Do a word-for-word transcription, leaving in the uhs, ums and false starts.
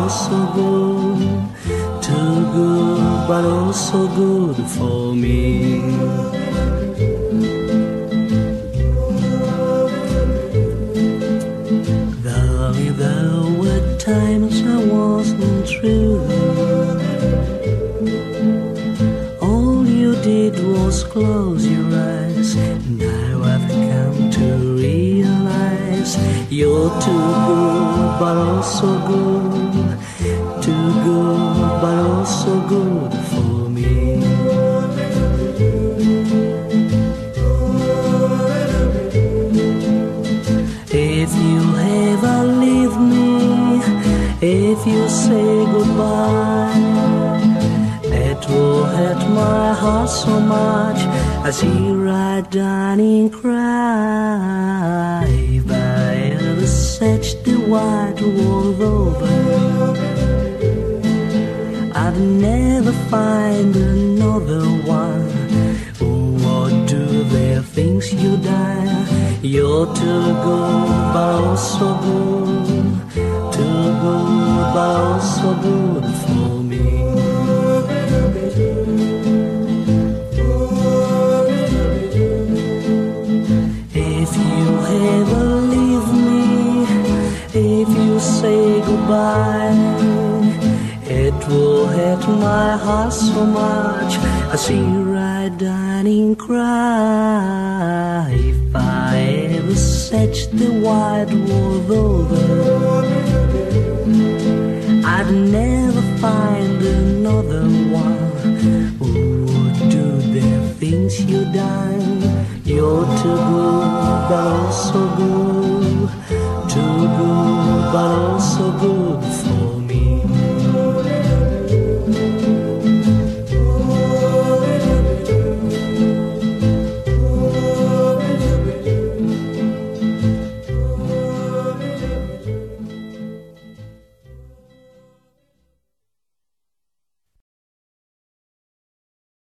oh so good, too good, but oh so good for me. Darling, there were times I wasn't true. All you did was close your eyes. Now I've come to realize you're too good, but also good, too good, but also good for me. If you ever leave me, if you say goodbye, it will hurt my heart so much. I see right down and cry. If I ever search the wide world over, I'd never find another one. Oh, what do the things you die? You're too good, but also good, too good, but also good for me. If you ever leave me, if you say goodbye, it will hurt my heart so much. I see right down and cry. If I ever search the wide world over, I'd never find another one who would do the things you done. You're too good, but also good, too good, but also good for